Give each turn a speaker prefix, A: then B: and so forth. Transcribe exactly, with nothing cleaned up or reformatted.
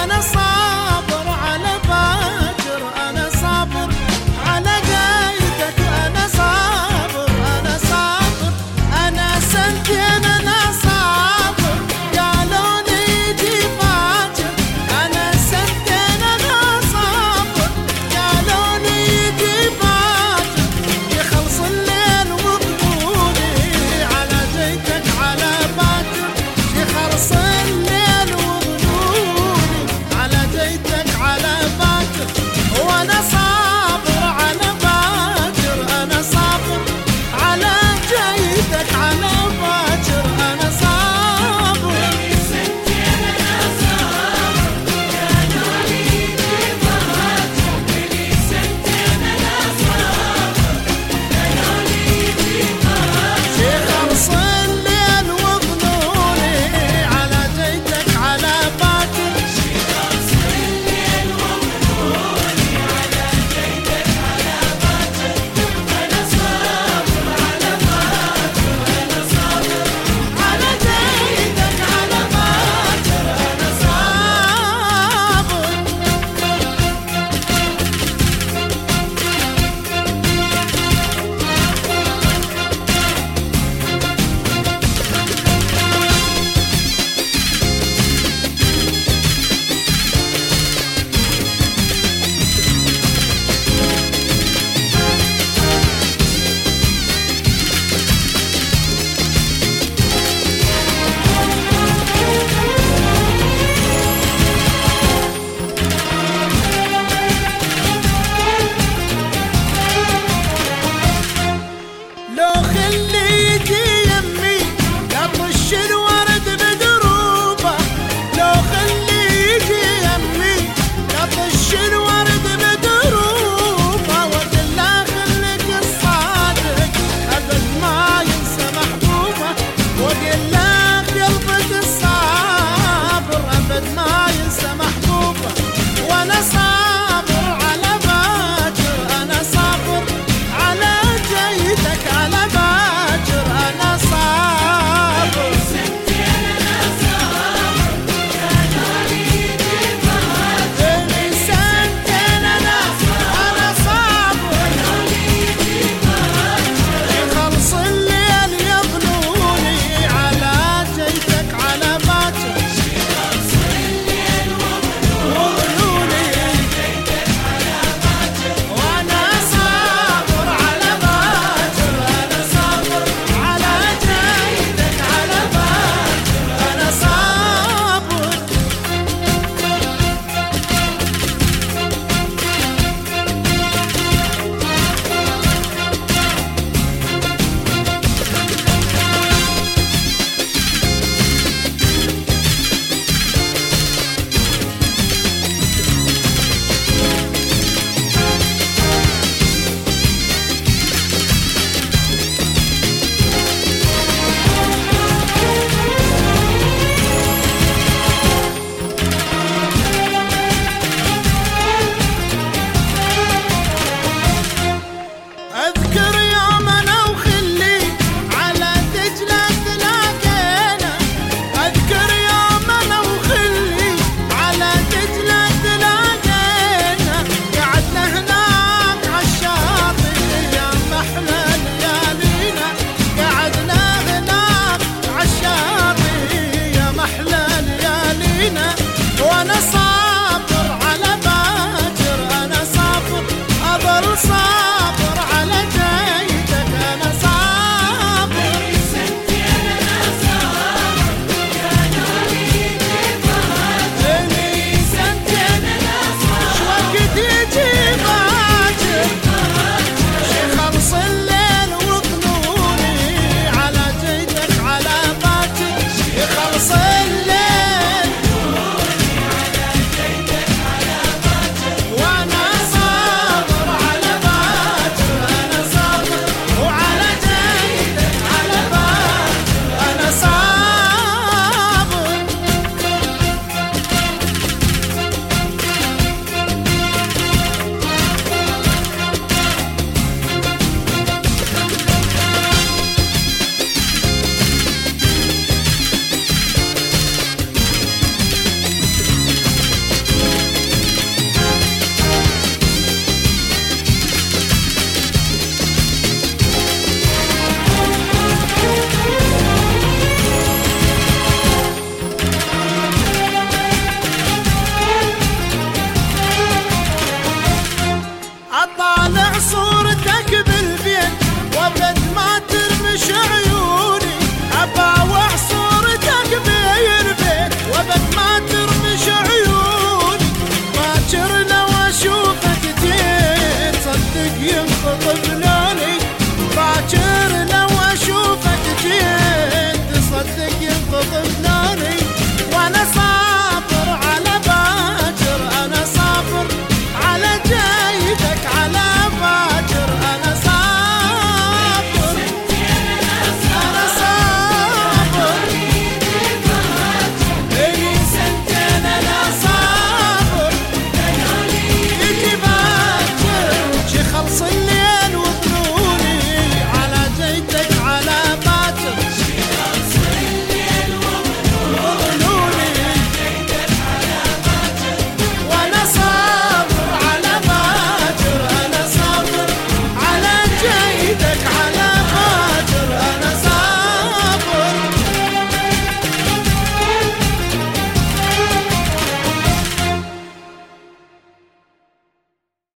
A: وانا صابر على باكر، انا صابر على جايتك، انا صابر انا صابر انا سنتين انا صابر، قالوا لي يجي باكر، انا سنتين انا صابر، قالوا لي يجي باكر، يخلص الليل وظنوني على جيتك على باكر، يخلص الليل وظنوني على جيتك على باكر، وانا صابر على باكر، انا صابر على جيتك على باكر، انا صابر سنتين انا صابر، قالوا لي يجي باكر، سنتين انا صابر، قالوا لي يجي باكر، يخلص الليل وظنوني على جيتك على باكر، يخلص الليل وظنوني على جيتك على باكر، انا صابر على باكر، انا صابر على جيتك على باكر، انا لو خلي يجي يمي يطش الورد بدروبه، لو خلي يجي يمي يطش الورد بدروبه، واقول له خليك الصادق ابد ما ينسى محبوبه، واقول له قلبك الصابر ابد ما ينسى محبوبه، وانا صابر